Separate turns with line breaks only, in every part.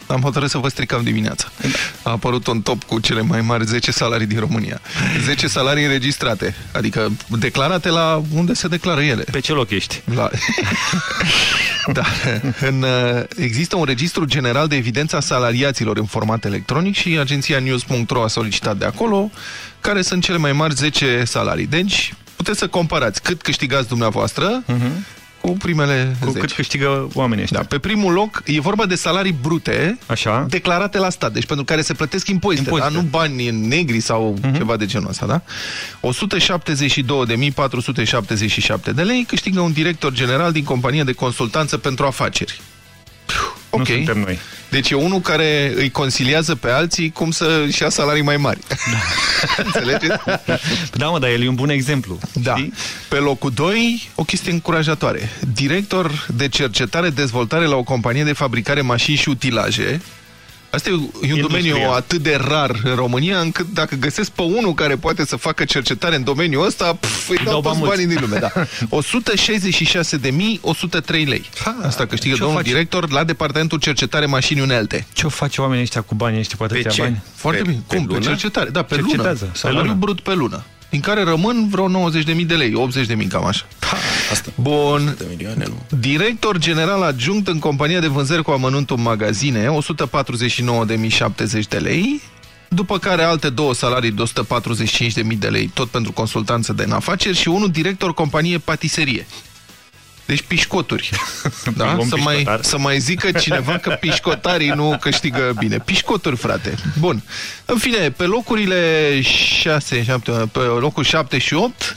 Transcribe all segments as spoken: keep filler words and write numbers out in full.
am hotărât să vă stricăm dimineața. A apărut un top cu cele mai mari zece salarii din România. zece salarii înregistrate, adică declarate la unde se declară ele.
Pe ce loc ești?
La... da. În, există un registru general de evidență a salariaților în format electronic și agenția news punct ro a solicitat de acolo care sunt cele mai mari zece salarii. Deci, puteți să comparați cât câștigați dumneavoastră uh-huh. cu primele
cu
zece.
Cât câștigă oamenii ăștia.
Da, pe primul loc e vorba de salarii brute.
Așa.
Declarate la stat, deci pentru care se plătesc impozite, impozite. Da? Nu bani negri sau uh-huh. ceva de genul ăsta, da? o sută șaptezeci și două de mii patru sute șaptezeci și șapte de lei câștigă un director general din companie de consultanță pentru afaceri. Ok.
Nu suntem noi.
Deci e unul care îi consiliază pe alții cum să-și ia salarii mai mari. Da. Înțelegeți?
Da, mă, dar el e un bun exemplu.
Da.
Știi?
Pe locul doi, o chestie încurajatoare. Director de cercetare-dezvoltare la o companie de fabricare mașini și utilaje. Asta e un Industria. domeniu atât de rar în România, încât dacă găsesc pe unul care poate să facă cercetare în domeniul ăsta, pf, îi dau toți banii din lume. Da. o sută șaizeci și șase de mii o sută trei lei. Ha, asta câștigă domnul face? director la Departamentul Cercetare Mașini Unelte.
Ce-o face oamenii ăștia cu banii ăștia? Poate
pe ce?
Bani?
Foarte
pe,
bine. Cum?
Pe,
pe cercetare. Da, pe
Cercetează.
lună. Salariul brut pe lună. Din care rămân vreo nouăzeci de mii de lei, optzeci de mii, cam așa.
Ha, asta.
Bun.
De milioane, nu?
Director general adjunct în compania de vânzări cu amănuntul în magazine, o sută patruzeci și nouă de mii șaptezeci de lei, după care alte două salarii de o sută patruzeci și cinci de mii de lei, tot pentru consultanță de în afaceri, și unul director companie patiserie. Deci pișcoturi. Da? Să, mai, să mai zică cineva că pișcotarii nu câștigă bine. Pișcoturi, frate. Bun. În fine, pe locurile șase, șapte, pe locul șapte și opt,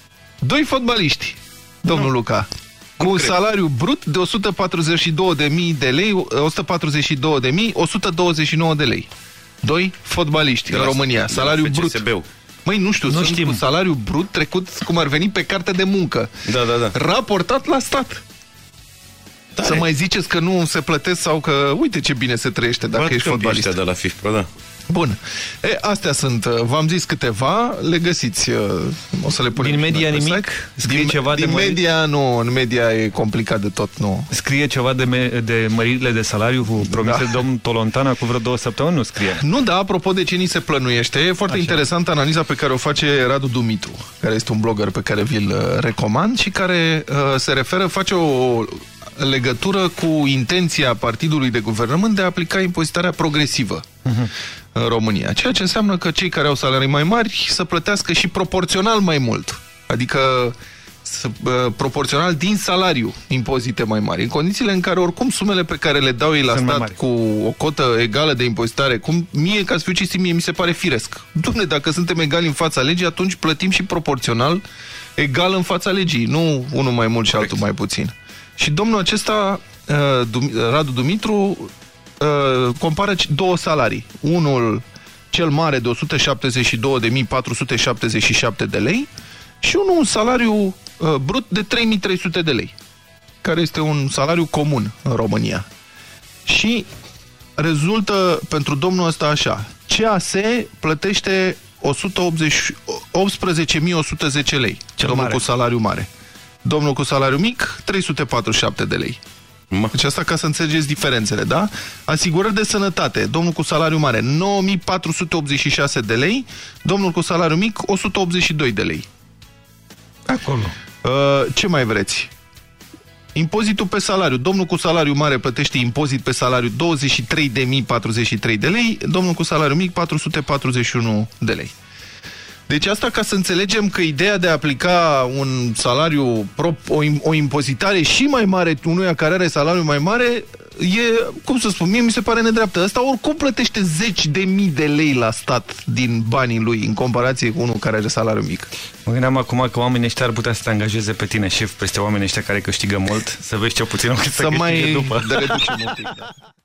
doi fotbaliști, domnul nu. Luca. Cu un salariu brut de o sută patruzeci și două de mii de lei, o sută patruzeci și două de mii o sută douăzeci și nouă de lei. Doi fotbaliști în România. Salariu brut. Măi, nu știu, nu știm. Cu salariu brut trecut cum ar veni pe carte de muncă.
Da, da, da.
Raportat la stat. Tare. Să mai ziceți că nu se plătesc sau că uite ce bine se trăiește dacă Bat ești fotbalist.
De la FIFPRO, da.
Bun. E, astea sunt, v-am zis câteva, le găsiți, o să le punem.
Din media nimic? Scrie
din,
ceva
din
de
media nu, în media e complicat de tot, nu.
Scrie ceva de, me de măririle de salariu promise da. domnul Tolontana cu vreo două săptămâni? Nu scrie.
Nu, da, apropo de ce ni se plănuiește, e foarte Așa. interesantă analiza pe care o face Radu Dumitru, care este un blogger pe care vi-l recomand și care uh, se referă, face o legătură cu intenția partidului de guvernământ de a aplica impozitarea progresivă uh-huh. în România. Ceea ce înseamnă că cei care au salarii mai mari să plătească și proporțional mai mult. Adică să, uh, proporțional din salariu impozite mai mari. În condițiile în care oricum sumele pe care le dau ei la Sunt stat cu o cotă egală de impozitare, cum mie, ca să fiu cinstit, mie mi se pare firesc. Dumne, dacă suntem egali în fața legii, atunci plătim și proporțional egal în fața legii. Nu unul mai mult și altul mai puțin. Și domnul acesta, Radu Dumitru, compară două salarii. Unul cel mare de o sută șaptezeci și două de mii patru sute șaptezeci și șapte de lei și unul un salariu brut de trei mii trei sute de lei, care este un salariu comun în România. Și rezultă pentru domnul ăsta așa. C A S plătește optsprezece mii o sută zece lei. Cel domnul mare. Cu salariu mare. Domnul cu salariu mic, trei sute patruzeci și șapte de lei. Ma. Deci asta ca să înțelegeți diferențele, da? Asigurări de sănătate, domnul cu salariu mare, nouă mii patru sute optzeci și șase de lei, domnul cu salariu mic, o sută optzeci și doi de lei.
Acolo.
Uh, ce mai vreți? Impozitul pe salariu. Domnul cu salariu mare plătește impozit pe salariu douăzeci și trei de mii patruzeci și trei de lei, domnul cu salariu mic, patru sute patruzeci și unu de lei. Deci asta ca să înțelegem că ideea de a aplica un salariu, o, o impozitare și mai mare unuia care are salariu mai mare, e, cum să spun, mie mi se pare nedreaptă. Ăsta oricum plătește zeci de mii de lei la stat din banii lui, în comparație cu unul care are salariu mic.
Mă gândeam acum că oamenii ăștia ar putea să te angajeze pe tine, șef, peste oamenii ăștia care câștigă mult, să vezi ce puțin o să mai după.
Reducem un pic, da.